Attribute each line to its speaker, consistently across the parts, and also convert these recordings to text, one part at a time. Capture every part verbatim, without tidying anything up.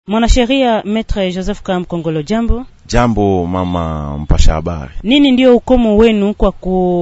Speaker 1: Mwanasheria Maître Joseph Kam Kongolo, jambo.
Speaker 2: Jambo mama mpasha habari.
Speaker 1: Nini ndio ukomo wenu kwa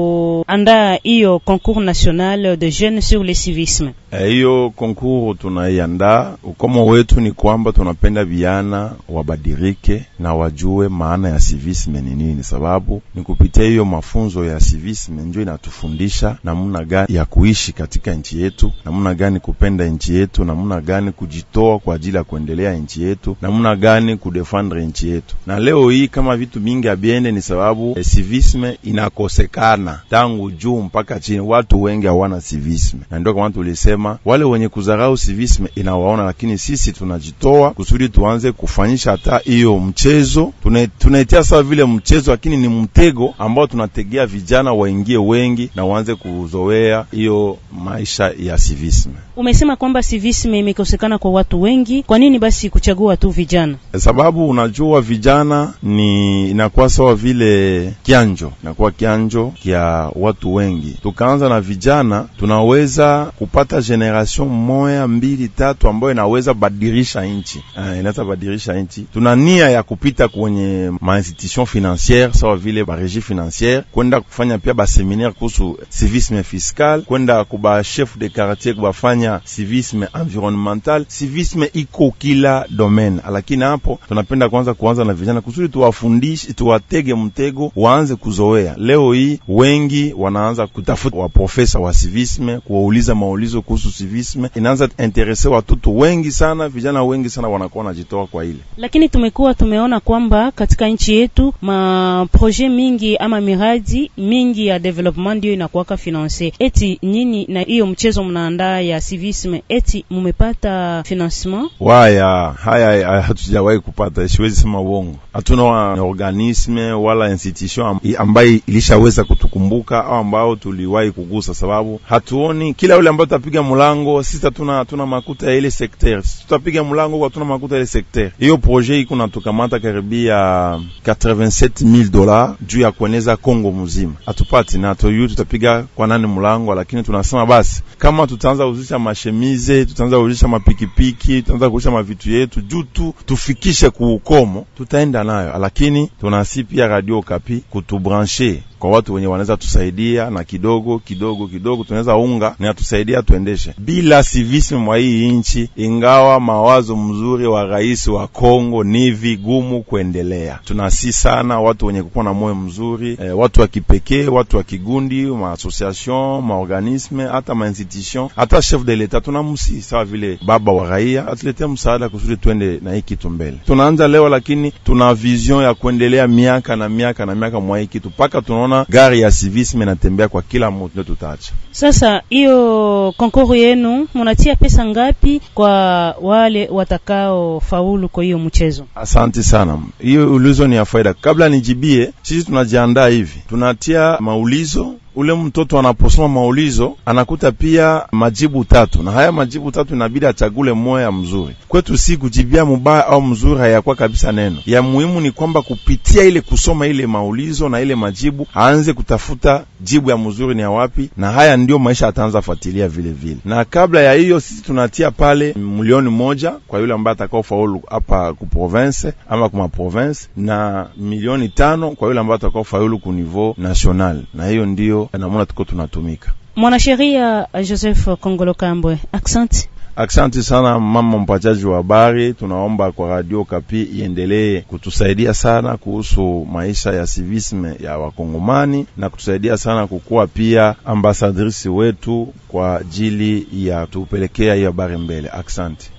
Speaker 1: kuandaa hiyo concours national de jeunes sur le civisme?
Speaker 2: Hiyo e, concours tunaiandaa. Ukomo wetu ni kwamba tunapenda vijana wabadirike na wajue maana ya civisme ni nini, sababu ni kupitia hiyo mafunzo ya civisme ndio inatufundisha namna gani ya kuishi katika nchi yetu, namna gani kupenda nchi yetu, namna gani kujitoa kwa ajili ya kuendelea nchi yetu, namna gani kudefendre nchi yetu. Na leo hii kama vitu mingi abiende ni sababu eh, civisme inakosekana tangu juu mpaka chini. Watu wengi hawana civisme, na ndio kama tulisema wale wenye kuzarau civisme inawaona, lakini sisi tunajitoa kusudi tuanze kufanyisha hata hiyo mchezo. Tunaitia sawa vile mchezo, lakini ni mtego ambao tunategea vijana waingie wengi na waanze kuzoea hiyo maisha ya civisme.
Speaker 1: Umesema kwamba civisme imekosekana kwa watu wengi, kwa nini basi kuchagua tu vijana?
Speaker 2: Sababu unajua vijana ni inakuwa sawa vile kianjo, inakuwa kianjo kia watu wengi. Tukaanza na vijana, tunaweza kupata generation moja mbili tatu ambayo inaweza badilisha nchi. Ah, inaweza badilisha nchi. Tuna nia ya kupita kwenye ma institution financière sawa vile ba régie financière, kwenda kufanya pia ba séminaire kuhusu civisme fiscal, kwenda kuba chef de quartier kubafanya civisme environnemental. Civisme iko kila domaine, lakini hapo tunapenda kwanza kuanza na vijana kusudi tuwafundishe, tuwatege mtego waanze kuzoea. Leo hii wengi wanaanza kutafuta wa profesa wa civisme, kuwauliza maulizo kuhusu civisme. Inaanza interese watoto wengi sana, vijana wengi sana wanakuwa wanajitoa kwa ile.
Speaker 1: Lakini tumekuwa tumeona kwamba katika nchi yetu ma projet mingi ama miradi mingi ya development ndio inakuwa financé. Eti nyinyi na hiyo mchezo mnaandaa ya civisme, eti mumepata financement?
Speaker 2: Waya haya hatujawahi kupata, siwezi sema uongo. Hatuna organisme wala institution ambayo ilishaweza kutukumbuka au ambao tuliwahi kugusa, sababu hatuoni kila yule ambaye tutapiga mlango. Sisi tuna tuna makuta ya ile secteur, tutapiga mlango kwa tuna makuta ya ile secteur. Hiyo projet iko natukamata karibia quatre-vingt-sept mille dollars juu ya kueneza Kongo mzima. Hatupati na toyo tutapiga kwa nani mlango, lakini tunasema basi kama tutaanza kuzisha mashemize, tutaanza kuzisha mapikipiki, tutaanza kuzisha mavitu yetu juu tu tufikishe kuukomo, tutaenda nayo. Lakini tunasi pia Radio Okapi kutubrancher kwa watu wenye wanaweza tusaidia, na kidogo kidogo kidogo tunaweza unga na tusaidia tuendeshe. Bila civisme mwa hii nchi, ingawa mawazo mzuri wa rais wa Kongo, ni vigumu kuendelea. Tunasi sana watu wenye kuwa na moyo mzuri, eh, watu wa kipekee, watu wa kigundi, ma association, ma organisme, hata ma institution, hata chef de l'etat tunamsi sawa vile baba wa raia atuletea msaada kusudi tuende na hiki kitu mbele. Tunaanza leo, lakini tuna vision ya kuendelea miaka na miaka na miaka mwa hiki kitu paka tunaona gari ya civisme inatembea kwa kila mtu ndio tutaacha.
Speaker 1: Sasa hiyo concours yenu mnatia pesa ngapi kwa wale watakao faulu kwa hiyo mchezo?
Speaker 2: Asante sana. Hiyo ulizo ni ya faida. Kabla nijibie, sisi tunajiandaa hivi. Tunatia maulizo. Ule mtoto anaposoma maulizo anakuta pia majibu tatu, na haya majibu tatu inabidi achagule moja mzuri. Kwetu si kujibia mbaya au mzuri, hayakuwa kabisa neno. Ya muhimu ni kwamba kupitia ile kusoma ile maulizo na ile majibu aanze kutafuta jibu ya mzuri ni ya wapi, na haya ndio maisha ataanza fuatilia vile vile. Na kabla ya hiyo sisi tunatia pale milioni moja kwa yule ambaye atakao faulu hapa ku province ama kuma province, na milioni tano kwa yule ambaye atakao faulu ku niveau national. Na hiyo ndio namuna tuko tunatumika.
Speaker 1: Mwanasheria Joseph Kongolo Kambwe, accent.
Speaker 2: Asante sana mama mpachaji wa habari. Tunaomba kwa Radio Okapi iendelee kutusaidia sana kuhusu maisha ya civisme ya wakongomani, na kutusaidia sana kukua pia ambassadrice wetu kwa ajili ya tupelekea hiyo habari mbele. Asante.